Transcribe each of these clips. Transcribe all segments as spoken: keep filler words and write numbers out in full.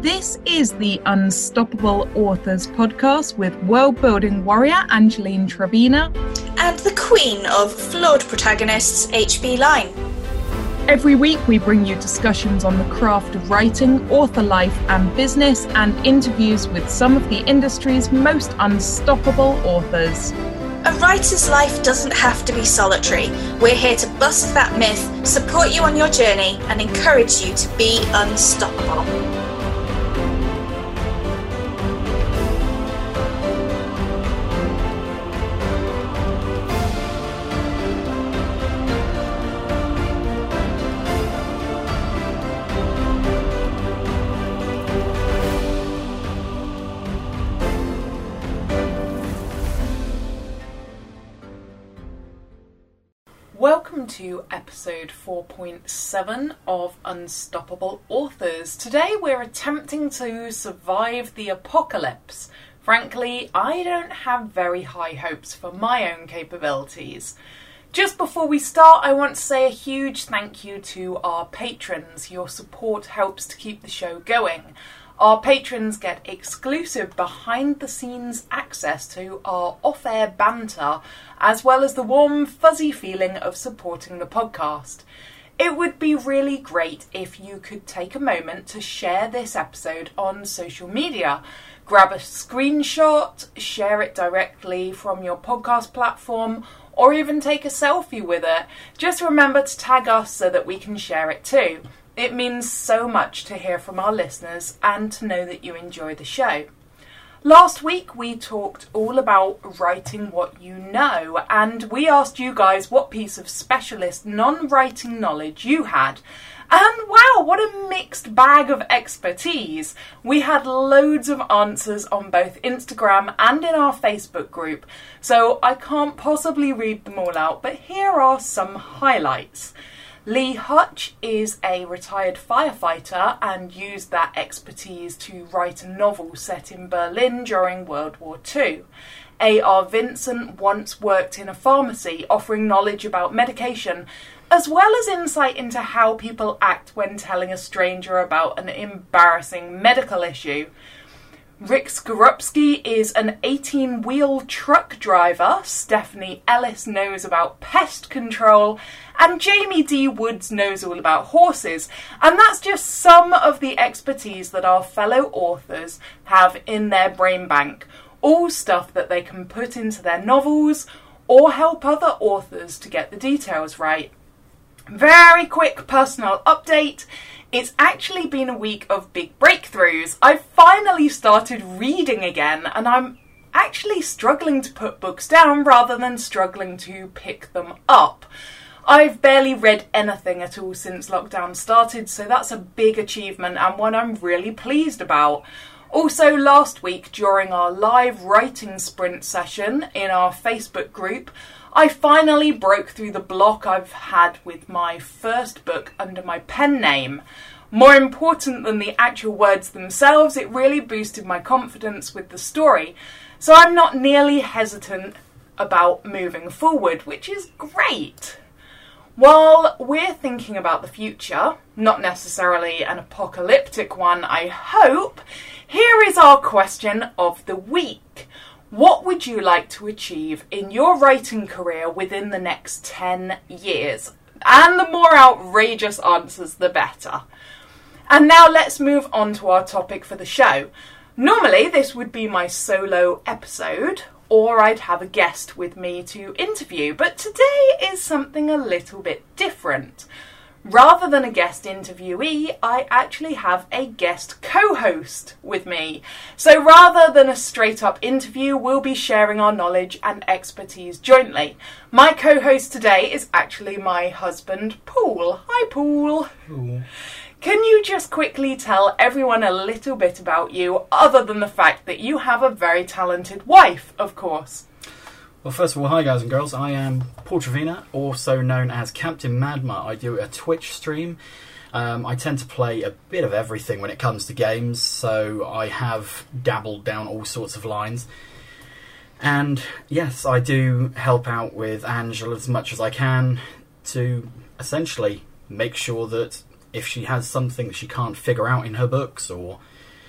This is the Unstoppable Authors podcast with world-building warrior Angeline Trevina and the queen of flawed protagonists, H B Line. Every week we bring you discussions on the craft of writing, author life and business, and interviews with some of the industry's most unstoppable authors. A writer's life doesn't have to be solitary. We're here to bust that myth, support you on your journey, and encourage you to be unstoppable. Welcome to episode four point seven of Unstoppable Authors. Today we're attempting to survive the apocalypse. Frankly, I don't have very high hopes for my own capabilities. Just before we start, I want to say a huge thank you to our patrons. Your support helps to keep the show going. Our patrons get exclusive behind-the-scenes access to our off-air banter, as well as the warm, fuzzy feeling of supporting the podcast. It would be really great if you could take a moment to share this episode on social media. Grab a screenshot, share it directly from your podcast platform, or even take a selfie with it. Just remember to tag us so that we can share it too. It means so much to hear from our listeners and to know that you enjoy the show. Last week we talked all about writing what you know, and we asked you guys what piece of specialist non-writing knowledge you had. And wow, what a mixed bag of expertise. We had loads of answers on both Instagram and in our Facebook group, so I can't possibly read them all out, but here are some highlights. Lee Hutch is a retired firefighter and used that expertise to write a novel set in Berlin during World War Two. A R Vincent once worked in a pharmacy, offering knowledge about medication, as well as insight into how people act when telling a stranger about an embarrassing medical issue. Rick Skorupski is an eighteen-wheel truck driver, Stephanie Ellis knows about pest control, and Jamie D. Woods knows all about horses. And that's just some of the expertise that our fellow authors have in their brain bank, all stuff that they can put into their novels or help other authors to get the details right. Very quick personal update. It's actually been a week of big breakthroughs. I've finally started reading again, and I'm actually struggling to put books down rather than struggling to pick them up. I've barely read anything at all since lockdown started, so that's a big achievement and one I'm really pleased about. Also, last week during our live writing sprint session in our Facebook group, I finally broke through the block I've had with my first book under my pen name. More important than the actual words themselves, it really boosted my confidence with the story. So I'm not nearly hesitant about moving forward, which is great. While we're thinking about the future, not necessarily an apocalyptic one, I hope, here is our question of the week. What would you like to achieve in your writing career within the next ten years? And the more outrageous answers, the better. And now let's move on to our topic for the show. Normally, this would be my solo episode, or I'd have a guest with me to interview, but today is something a little bit different. Rather than a guest interviewee, I actually have a guest co-host with me. So rather than a straight-up interview, we'll be sharing our knowledge and expertise jointly. My co-host today is actually my husband, Paul. Hi, Paul. Ooh. Can you just quickly tell everyone a little bit about you, other than the fact that you have a very talented wife, of course? Well, first of all, hi guys and girls, I am Paul Trevina, also known as Captain Madma. I do a Twitch stream. Um, I tend to play a bit of everything when it comes to games, so I have dabbled down all sorts of lines. And yes, I do help out with Angela as much as I can to essentially make sure that if she has something that she can't figure out in her books, or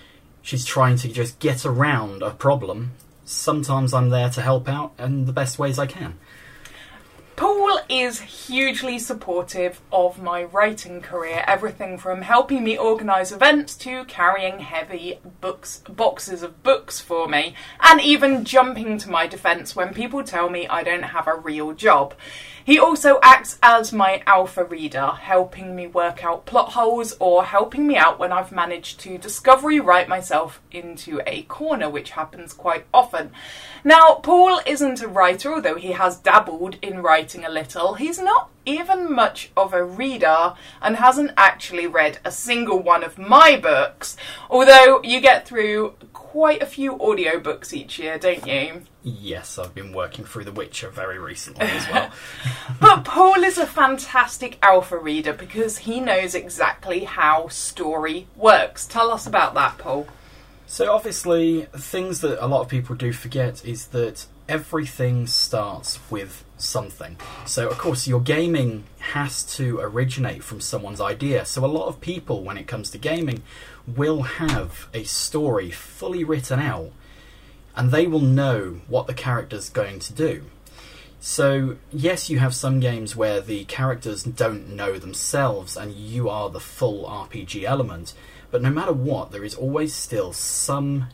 she's trying to just get around a problem. Sometimes I'm there to help out in the best ways I can. Paul is hugely supportive of my writing career, everything from helping me organise events to carrying heavy books, boxes of books for me, and even jumping to my defence when people tell me I don't have a real job. He also acts as my alpha reader, helping me work out plot holes or helping me out when I've managed to discovery write myself into a corner, which happens quite often. Now, Paul isn't a writer, although he has dabbled in writing a little. He's not even much of a reader and hasn't actually read a single one of my books, although you get through quite a few audiobooks each year, don't you? Yes, I've been working through The Witcher very recently as well. But Paul is a fantastic alpha reader because he knows exactly how story works. Tell us about that, Paul. So obviously, things that a lot of people do forget is that everything starts with something. So of course your gaming has to originate from someone's idea. So a lot of people, when it comes to gaming, will have a story fully written out and they will know what the character's going to do. So yes, you have some games where the characters don't know themselves and you are the full R P G element, but no matter what, there is always still some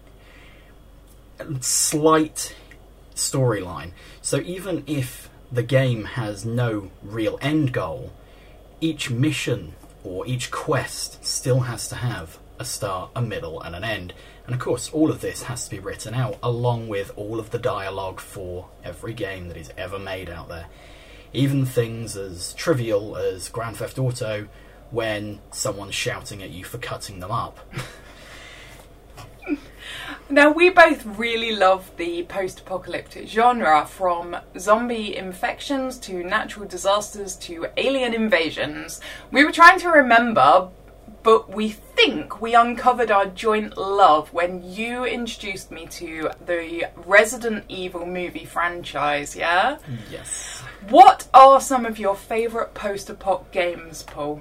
slight storyline. So even if the game has no real end goal, each mission or each quest still has to have a start, a middle and an end. And of course all of this has to be written out along with all of the dialogue for every game that is ever made out there. Even things as trivial as Grand Theft Auto when someone's shouting at you for cutting them up. Now, we both really love the post-apocalyptic genre, from zombie infections to natural disasters to alien invasions. We were trying to remember, but we think we uncovered our joint love when you introduced me to the Resident Evil movie franchise, yeah? Yes. What are some of your favourite post-apoc games, Paul?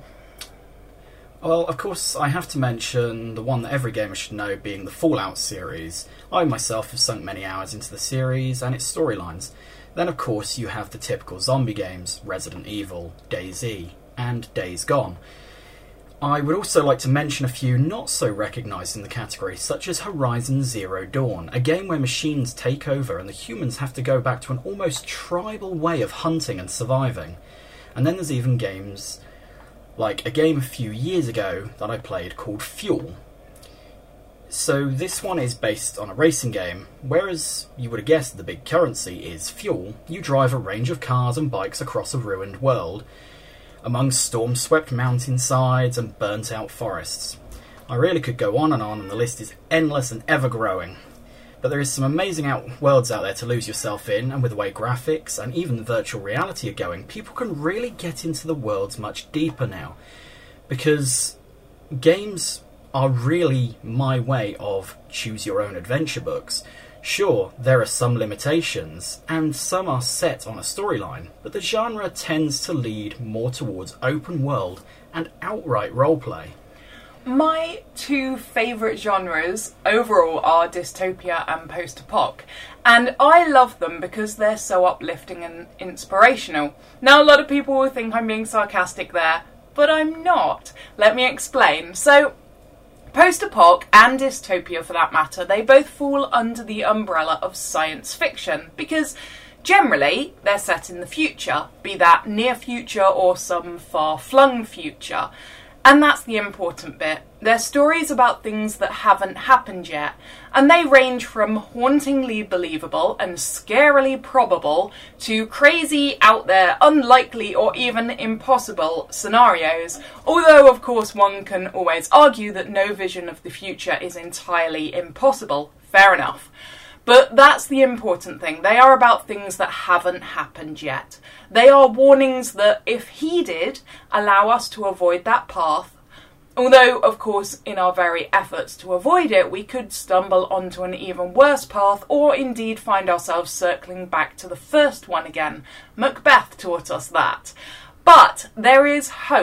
Well, of course, I have to mention the one that every gamer should know, being the Fallout series. I myself have sunk many hours into the series and its storylines. Then, of course, you have the typical zombie games, Resident Evil, DayZ, and Days Gone. I would also like to mention a few not so recognised in the category, such as Horizon Zero Dawn, a game where machines take over and the humans have to go back to an almost tribal way of hunting and surviving. And then there's even games like a game a few years ago that I played called Fuel. So this one is based on a racing game, whereas you would have guessed the big currency is fuel. You drive a range of cars and bikes across a ruined world, among storm-swept mountainsides and burnt-out forests. I really could go on and on, and the list is endless and ever-growing. But there is some amazing out worlds out there to lose yourself in, and with the way graphics and even virtual reality are going, people can really get into the worlds much deeper now. Because games are really my way of choose-your-own-adventure books. Sure, there are some limitations, and some are set on a storyline, but the genre tends to lead more towards open world and outright roleplay. My two favourite genres overall are dystopia and post-apoc, and I love them because they're so uplifting and inspirational. Now, a lot of people will think I'm being sarcastic there, but I'm not. Let me explain. So, post-apoc and dystopia, for that matter, they both fall under the umbrella of science fiction because generally they're set in the future, be that near future or some far-flung future. And that's the important bit. They're stories about things that haven't happened yet, and they range from hauntingly believable and scarily probable to crazy, out there, unlikely or even impossible scenarios. Although, of course, one can always argue that no vision of the future is entirely impossible. Fair enough. But that's the important thing. They are about things that haven't happened yet. They are warnings that, if heeded, allow us to avoid that path. Although, of course, in our very efforts to avoid it, we could stumble onto an even worse path, or indeed find ourselves circling back to the first one again. Macbeth taught us that. But there is hope.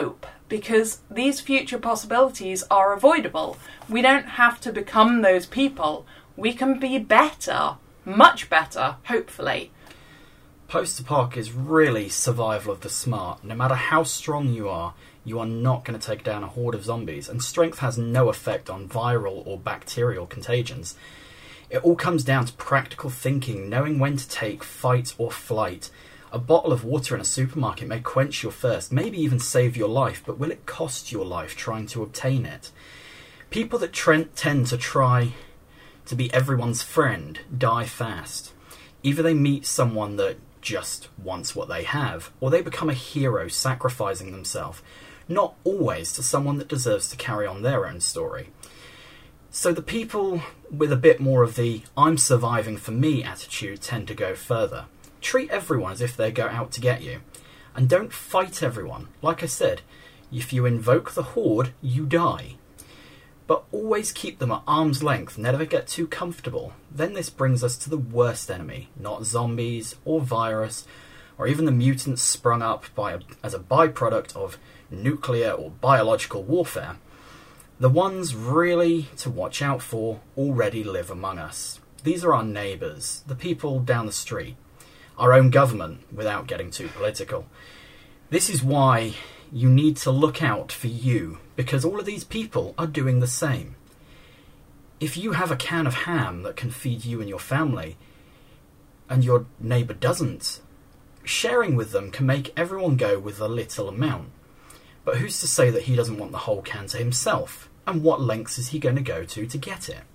because these future possibilities are avoidable. We don't have to become those people. We can be better, much better, hopefully. Post-apoc is really survival of the smart. No matter how strong you are, you are not going to take down a horde of zombies, and strength has no effect on viral or bacterial contagions. It all comes down to practical thinking, knowing when to take fight or flight. A bottle of water in a supermarket may quench your thirst, maybe even save your life, but will it cost your life trying to obtain it? People that tre- tend to try to be everyone's friend die fast. Either they meet someone that just wants what they have, or they become a hero sacrificing themselves, not always to someone that deserves to carry on their own story. So the people with a bit more of the I'm surviving for me attitude tend to go further. Treat everyone as if they go out to get you. And don't fight everyone. Like I said, if you invoke the horde, you die. But always keep them at arm's length, never get too comfortable. Then this brings us to the worst enemy, not zombies or virus, or even the mutants sprung up by a, as a byproduct of nuclear or biological warfare. The ones really to watch out for already live among us. These are our neighbours, the people down the street, our own government, without getting too political. This is why you need to look out for you, because all of these people are doing the same. If you have a can of ham that can feed you and your family, and your neighbour doesn't, sharing with them can make everyone go with a little amount. But who's to say that he doesn't want the whole can to himself? And what lengths is he going to go to to get it?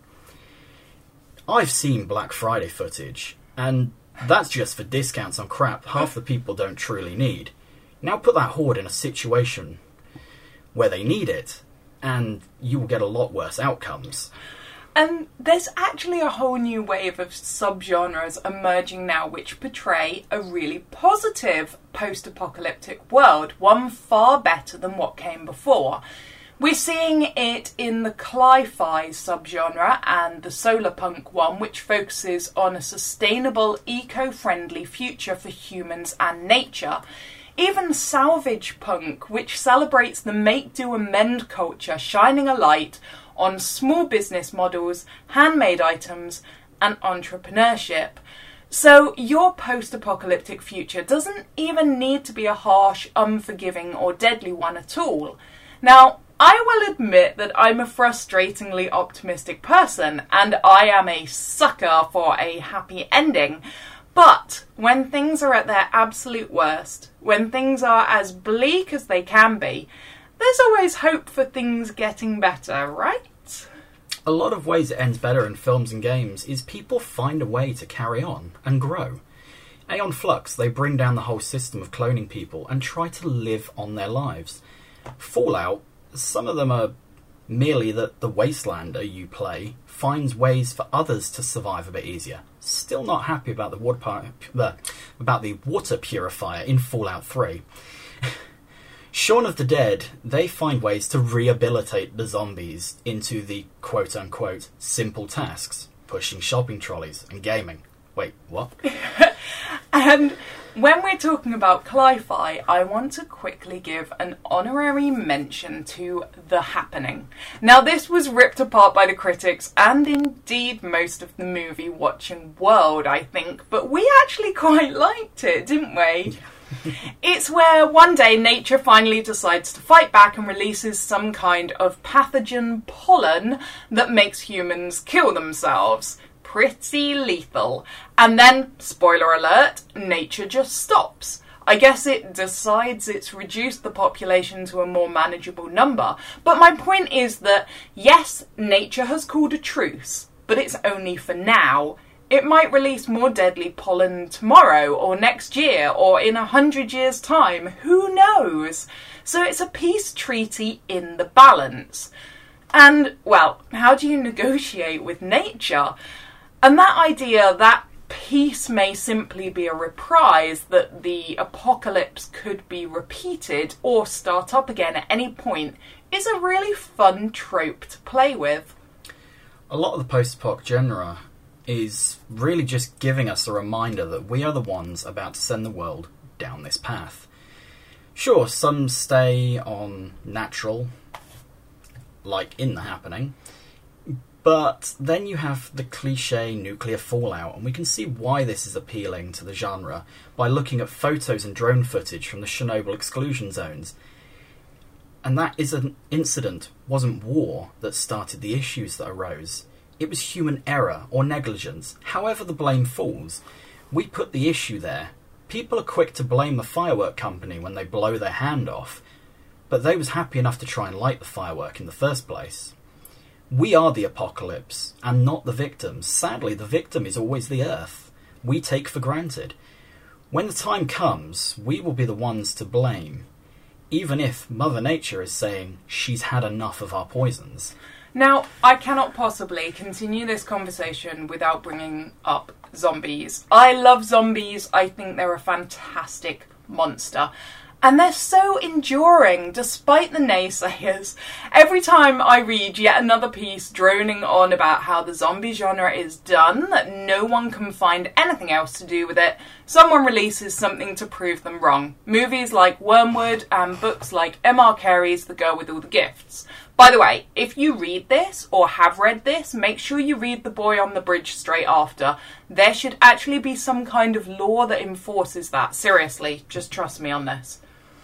I've seen Black Friday footage, and that's just for discounts on crap half the people don't truly need. Now put that horde in a situation where they need it, and you will get a lot worse outcomes. And there's actually a whole new wave of subgenres emerging now which portray a really positive post-apocalyptic world, one far better than what came before. We're seeing it in the cli-fi subgenre and the solarpunk one, which focuses on a sustainable, eco-friendly future for humans and nature. Even salvage punk, which celebrates the make-do-and-mend culture, shining a light on small business models, handmade items, and entrepreneurship. So your post-apocalyptic future doesn't even need to be a harsh, unforgiving, or deadly one at all. Now, I will admit that I'm a frustratingly optimistic person, and I am a sucker for a happy ending. But when things are at their absolute worst, when things are as bleak as they can be, there's always hope for things getting better, right? A lot of ways it ends better in films and games is people find a way to carry on and grow. Aeon Flux, they bring down the whole system of cloning people and try to live on their lives. Fallout, some of them are merely that the Wastelander you play finds ways for others to survive a bit easier. Still not happy about the water, pu- about the water purifier in Fallout three. Shaun of the Dead, they find ways to rehabilitate the zombies into the quote-unquote simple tasks, pushing shopping trolleys and gaming. Wait, what? And when we're talking about cli-fi, I want to quickly give an honorary mention to The Happening. Now, this was ripped apart by the critics and indeed most of the movie-watching world, I think, but we actually quite liked it, didn't we? Yeah. It's where one day nature finally decides to fight back and releases some kind of pathogen pollen that makes humans kill themselves. Pretty lethal. And then, spoiler alert, nature just stops. I guess it decides it's reduced the population to a more manageable number. But my point is that, yes, nature has called a truce, but it's only for now. It might release more deadly pollen tomorrow, or next year, or in a hundred years' time. Who knows? So it's a peace treaty in the balance. And, well, how do you negotiate with nature? And that idea that peace may simply be a reprise, that the apocalypse could be repeated or start up again at any point, is a really fun trope to play with. A lot of the post-apoc genre is really just giving us a reminder that we are the ones about to send the world down this path. Sure, some stay on natural, like in The Happening, but then you have the cliche nuclear fallout, and we can see why this is appealing to the genre by looking at photos and drone footage from the Chernobyl exclusion zones. And that is an incident, wasn't war, that started the issues that arose. It was human error or negligence. However the blame falls, we put the issue there. People are quick to blame the firework company when they blow their hand off, but they was happy enough to try and light the firework in the first place. We are the apocalypse, and not the victims. Sadly, the victim is always the Earth. We take for granted. When the time comes, we will be the ones to blame, even if Mother Nature is saying she's had enough of our poisons. Now, I cannot possibly continue this conversation without bringing up zombies. I love zombies. I think they're a fantastic monster. And they're so enduring, despite the naysayers. Every time I read yet another piece droning on about how the zombie genre is done, that no one can find anything else to do with it, someone releases something to prove them wrong. Movies like Wormwood and books like M R Carey's The Girl with All the Gifts. By the way, if you read this, or have read this, make sure you read The Boy on the Bridge straight after. There should actually be some kind of law that enforces that. Seriously, just trust me on this.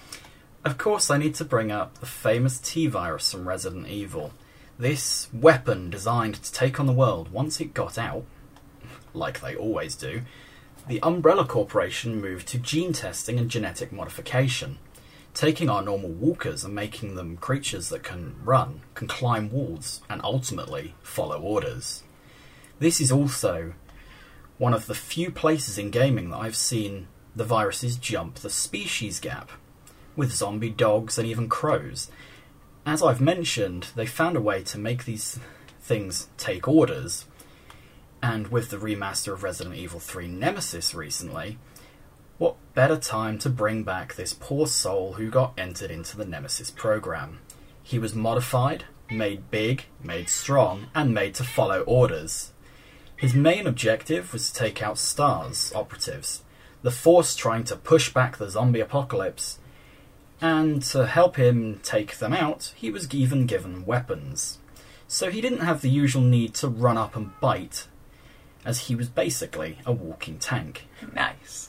Of course, I need to bring up the famous T-Virus from Resident Evil. This weapon designed to take on the world once it got out, like they always do, the Umbrella Corporation moved to gene testing and genetic modification, taking our normal walkers and making them creatures that can run, can climb walls, and ultimately follow orders. This is also one of the few places in gaming that I've seen the viruses jump the species gap, with zombie dogs and even crows. As I've mentioned, they found a way to make these things take orders, and with the remaster of Resident Evil three Nemesis recently, what better time to bring back this poor soul who got entered into the Nemesis program. He was modified, made big, made strong, and made to follow orders. His main objective was to take out STARS operatives, the force trying to push back the zombie apocalypse, and to help him take them out, he was even given weapons. So he didn't have the usual need to run up and bite, as he was basically a walking tank. Nice.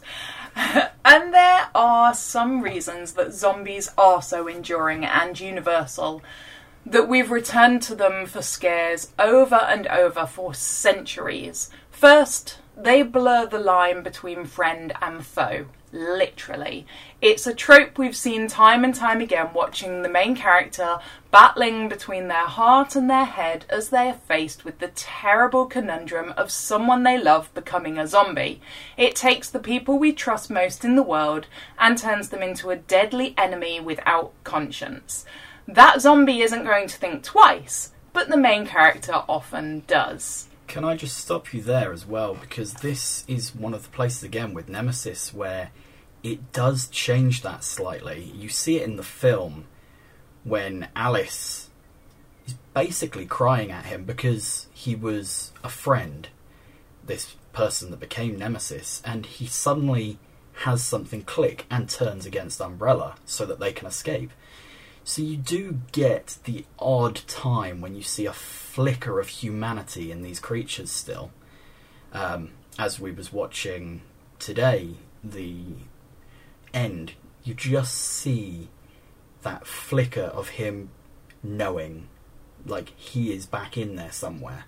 And there are some reasons that zombies are so enduring and universal, that we've returned to them for scares over and over for centuries. First, they blur the line between friend and foe. Literally. It's a trope we've seen time and time again, watching the main character battling between their heart and their head as they are faced with the terrible conundrum of someone they love becoming a zombie. It takes the people we trust most in the world and turns them into a deadly enemy without conscience. That zombie isn't going to think twice, but the main character often does. Can I just stop you there as well, because this is one of the places again with Nemesis where it does change that slightly. You see it in the film when Alice is basically crying at him because he was a friend, this person that became Nemesis, and he suddenly has something click and turns against Umbrella so that they can escape. So you do get the odd time when you see a flicker of humanity in these creatures still. Um, as we was watching today, the end, you just see that flicker of him knowing, like he is back in there somewhere.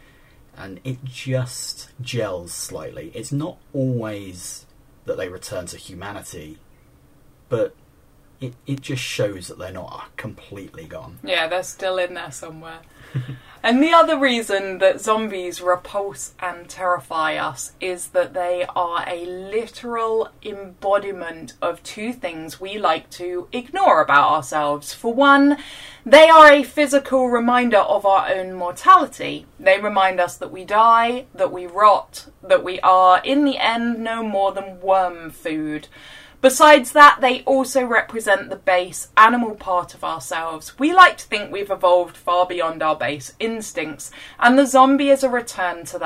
And it just gels slightly. It's not always that they return to humanity, but It it just shows that they're not completely gone. Yeah, they're still in there somewhere. And the other reason that zombies repulse and terrify us is that they are a literal embodiment of two things we like to ignore about ourselves. For one, they are a physical reminder of our own mortality. They remind us that we die, that we rot, that we are, in the end, no more than worm food. Besides that, they also represent the base animal part of ourselves. We like to think we've evolved far beyond our base instincts, and the zombie is a return to that.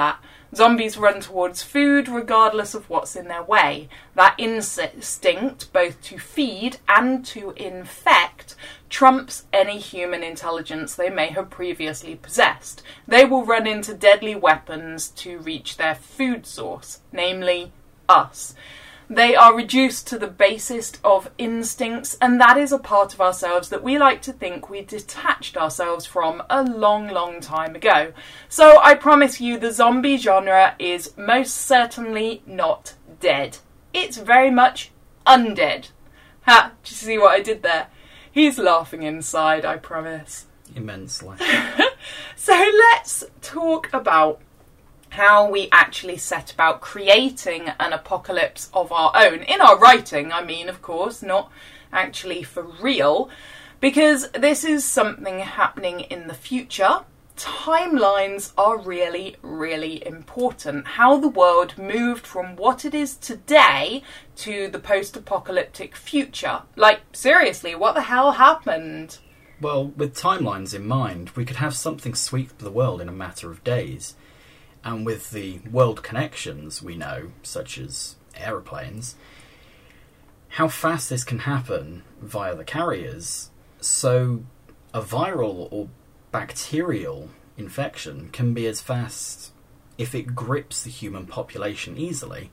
Zombies run towards food regardless of what's in their way. That instinct, both to feed and to infect, trumps any human intelligence they may have previously possessed. They will run into deadly weapons to reach their food source, namely us. They are reduced to the basest of instincts, and that is a part of ourselves that we like to think we detached ourselves from a long, long time ago. So I promise you the zombie genre is most certainly not dead. It's very much undead. Ha, did you see what I did there? He's laughing inside, I promise. Immensely. So let's talk about how we actually set about creating an apocalypse of our own. In our writing, I mean, of course, not actually for real, because this is something happening in the future. Timelines are really, really important. How the world moved from what it is today to the post-apocalyptic future. Like, seriously, what the hell happened? Well, with timelines in mind, we could have something sweep the world in a matter of days. And with the world connections we know, such as aeroplanes, how fast this can happen via the carriers, so a viral or bacterial infection can be as fast if it grips the human population easily.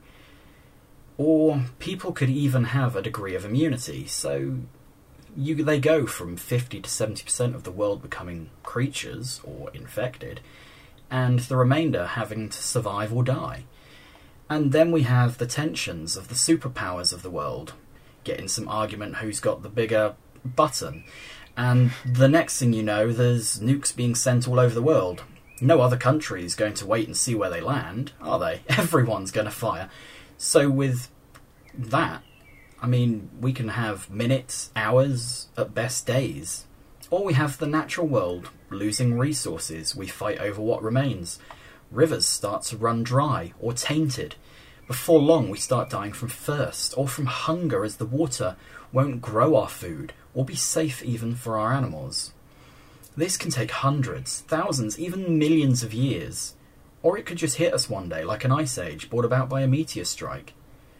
Or people could even have a degree of immunity, so you, they go from fifty to seventy percent of the world becoming creatures or infected, and the remainder having to survive or die. And then we have the tensions of the superpowers of the world, getting some argument who's got the bigger button. And the next thing you know, there's nukes being sent all over the world. No other country is going to wait and see where they land, are they? Everyone's going to fire. So with that, I mean, we can have minutes, hours, at best days. Or we have the natural world losing resources. We fight over what remains. Rivers start to run dry or tainted. Before long we start dying from thirst or from hunger as the water won't grow our food or be safe even for our animals. This can take hundreds, thousands, even millions of years. Or it could just hit us one day like an ice age brought about by a meteor strike.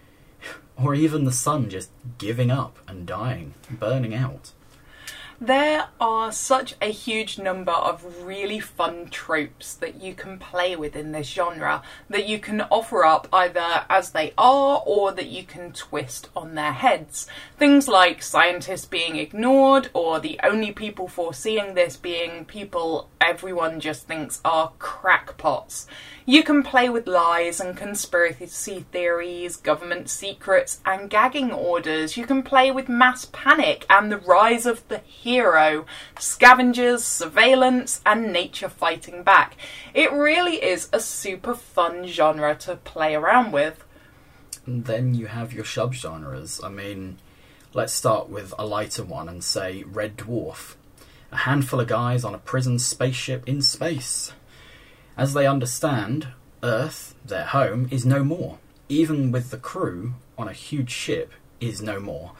Or even the sun just giving up and dying, burning out. There are such a huge number of really fun tropes that you can play with in this genre, that you can offer up either as they are or that you can twist on their heads. Things like scientists being ignored, or the only people foreseeing this being people everyone just thinks are crackpots. You can play with lies and conspiracy theories, government secrets and gagging orders. You can play with mass panic and the rise of the hero, scavengers, surveillance and nature fighting back. It really is a super fun genre to play around with. And then you have your subgenres. I mean, let's start with a lighter one and say Red Dwarf. A handful of guys on a prison spaceship in space. As they understand, Earth, their home, is no more. Even with the crew on a huge ship is no more.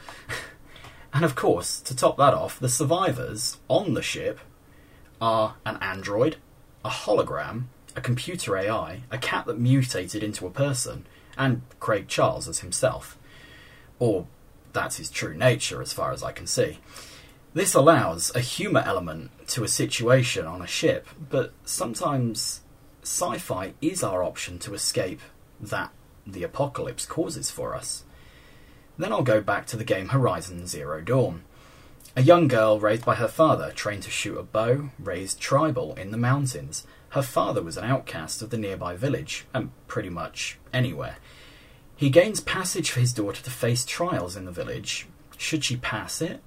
And of course, to top that off, the survivors on the ship are an android, a hologram, a computer A I, a cat that mutated into a person, and Craig Charles as himself. Or that's his true nature as far as I can see. This allows a humour element to a situation on a ship, but sometimes sci-fi is our option to escape that the apocalypse causes for us. Then I'll go back to the game Horizon Zero Dawn. A young girl raised by her father, trained to shoot a bow, raised tribal in the mountains. Her father was an outcast of the nearby village, and pretty much anywhere. He gains passage for his daughter to face trials in the village. Should she pass it?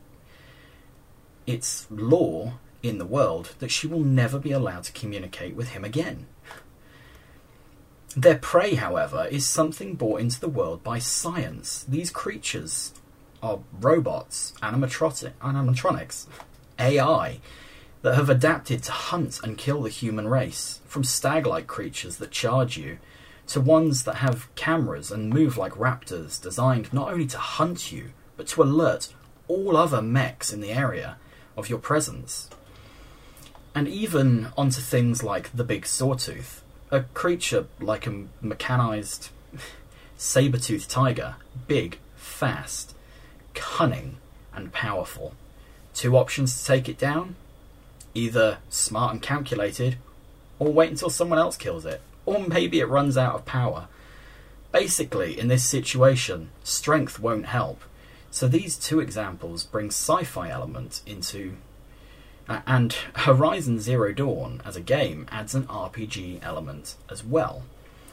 It's law in the world that she will never be allowed to communicate with him again. Their prey, however, is something brought into the world by science. These creatures are robots, animatronic, animatronics, A I, that have adapted to hunt and kill the human race, from stag-like creatures that charge you, to ones that have cameras and move like raptors, designed not only to hunt you, but to alert all other mechs in the area of your presence. And even onto things like the Big Sawtooth, A creature like a mechanized saber-toothed tiger, big, fast, cunning, and powerful. Two options to take it down. Either smart and calculated, or wait until someone else kills it. Or maybe it runs out of power. Basically, in this situation, strength won't help. So these two examples bring sci-fi element into... Uh, and Horizon Zero Dawn, as a game, adds an R P G element as well.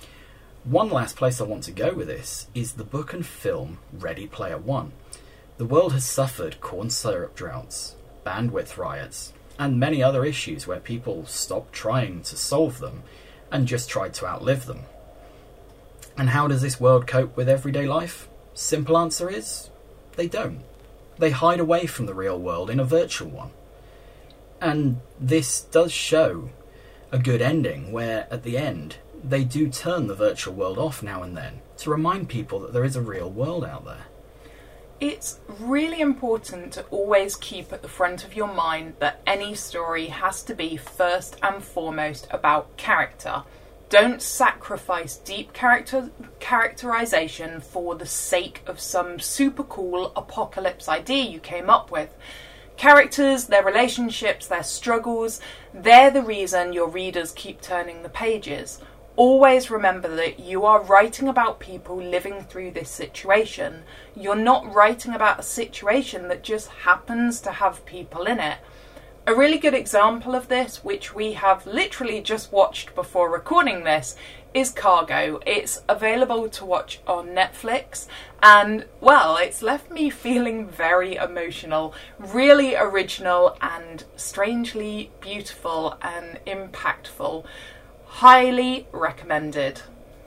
One last place I want to go with this is the book and film Ready Player One. The world has suffered corn syrup droughts, bandwidth riots, and many other issues where people stopped trying to solve them and just tried to outlive them. And how does this world cope with everyday life? Simple answer is, they don't. They hide away from the real world in a virtual one. And this does show a good ending where, at the end, they do turn the virtual world off now and then to remind people that there is a real world out there. It's really important to always keep at the front of your mind that any story has to be first and foremost about character. Don't sacrifice deep character characterization for the sake of some super cool apocalypse idea you came up with. Characters, their relationships, their struggles, they're the reason your readers keep turning the pages. Always remember that you are writing about people living through this situation. You're not writing about a situation that just happens to have people in it. A really good example of this, which we have literally just watched before recording this, is Cargo. It's available to watch on Netflix, and, well, it's left me feeling very emotional. Really original and strangely beautiful and impactful. Highly recommended.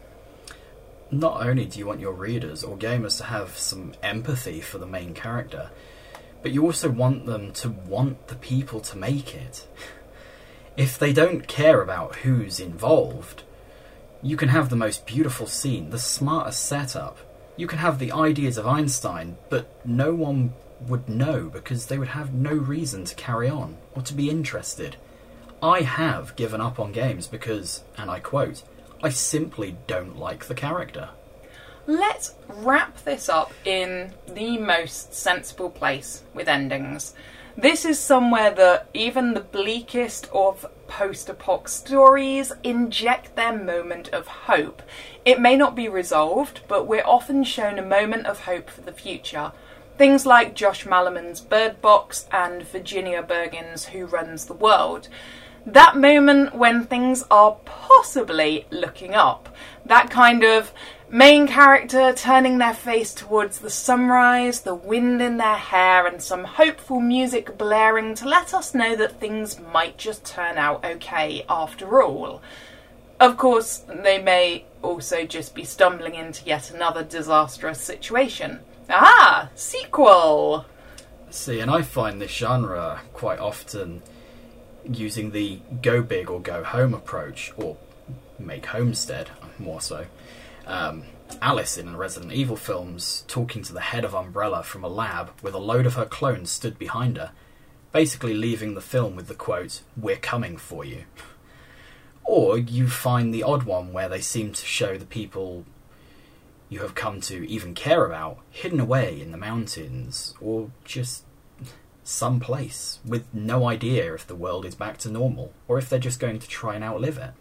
Not only do you want your readers or gamers to have some empathy for the main character, but you also want them to want the people to make it. If they don't care about who's involved, you can have the most beautiful scene, the smartest setup. You can have the ideas of Einstein, but no one would know because they would have no reason to carry on or to be interested. I have given up on games because, and I quote, I simply don't like the character. Let's wrap this up in the most sensible place with endings. This is somewhere that even the bleakest of post-apoc stories inject their moment of hope. It may not be resolved, but we're often shown a moment of hope for the future. Things like Josh Malerman's Bird Box and Virginia Bergin's Who Runs the World. That moment when things are possibly looking up. That kind of main character turning their face towards the sunrise, the wind in their hair, and some hopeful music blaring to let us know that things might just turn out okay after all. Of course, they may also just be stumbling into yet another disastrous situation. Ah, sequel! See, and I find this genre quite often using the go big or go home approach, or make Homestead more so. Um, Alice in the Resident Evil films talking to the head of Umbrella from a lab with a load of her clones stood behind her, basically leaving the film with the quote, "We're coming for you." Or you find the odd one where they seem to show the people you have come to even care about hidden away in the mountains, or just someplace with no idea if the world is back to normal or if they're just going to try and outlive it.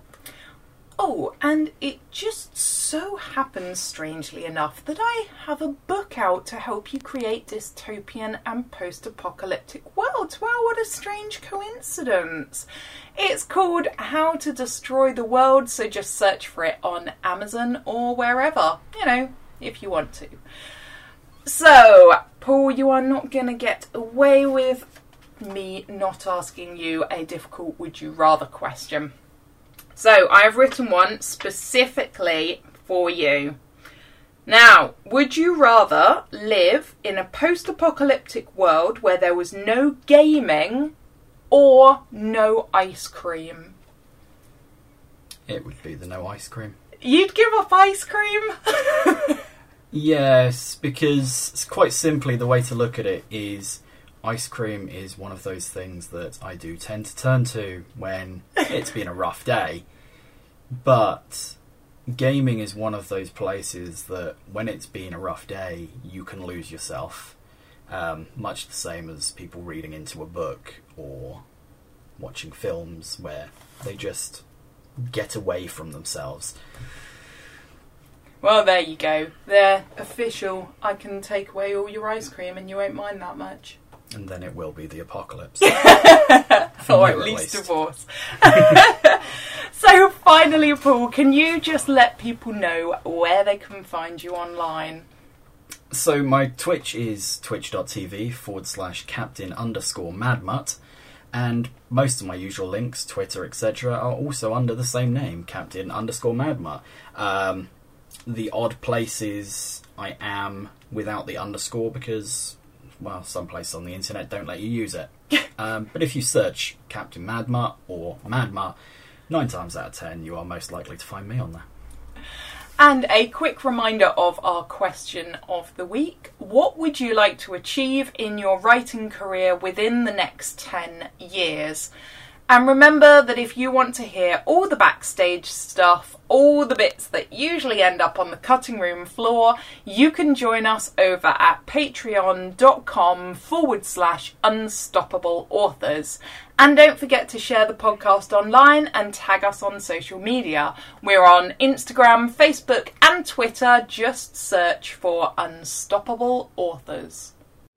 Oh, and it just so happens, strangely enough, that I have a book out to help you create dystopian and post-apocalyptic worlds. Wow, what a strange coincidence. It's called How to Destroy the World, so just search for it on Amazon or wherever, you know, if you want to. So, Paul, you are not going to get away with me not asking you a difficult would you rather question. So, I have written one specifically for you. Now, would you rather live in a post-apocalyptic world where there was no gaming or no ice cream? It would be the no ice cream. You'd give up ice cream? Yes, because quite simply the way to look at it is ice cream is one of those things that I do tend to turn to when it's been a rough day. But gaming is one of those places that when it's been a rough day, you can lose yourself. Um, much the same as people reading into a book or watching films where they just get away from themselves. Well, there you go. They're official. I can take away all your ice cream and you won't mind that much. And then it will be the apocalypse. Or at least, least divorce. So finally, Paul, can you just let people know where they can find you online? So my Twitch is twitch.tv forward slash captain underscore madmutt. And most of my usual links, Twitter, et cetera, are also under the same name, Captain underscore Madmutt. Um, the odd places I am without the underscore because, well, some places on the internet don't let you use it. um, but if you search Captain Madmutt or Madmutt, nine times out of ten, you are most likely to find me on there. And a quick reminder of our question of the week. What would you like to achieve in your writing career within the next ten years? And remember that if you want to hear all the backstage stuff, all the bits that usually end up on the cutting room floor, you can join us over at patreon.com forward slash unstoppable authors. And don't forget to share the podcast online and tag us on social media. We're on Instagram, Facebook and Twitter. Just search for Unstoppable Authors.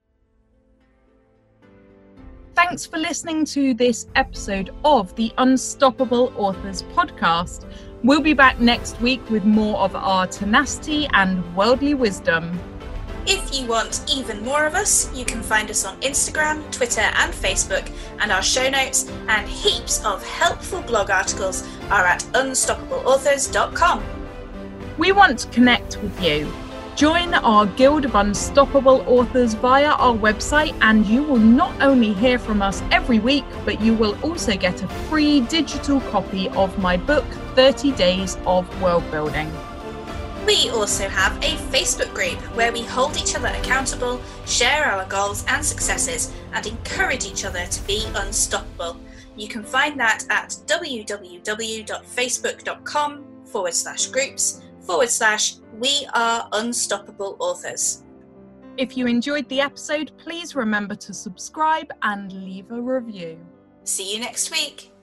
Thanks for listening to this episode of the Unstoppable Authors podcast. We'll be back next week with more of our tenacity and worldly wisdom. If you want even more of us, you can find us on Instagram, Twitter and Facebook, and our show notes and heaps of helpful blog articles are at unstoppable authors dot com. We want to connect with you. Join our Guild of Unstoppable Authors via our website and you will not only hear from us every week, but you will also get a free digital copy of my book, thirty days of World Building. We also have a Facebook group where we hold each other accountable, share our goals and successes, and encourage each other to be unstoppable. You can find that at www.facebook.com forward slash groups forward slash we are unstoppable authors. If you enjoyed the episode, please remember to subscribe and leave a review. See you next week.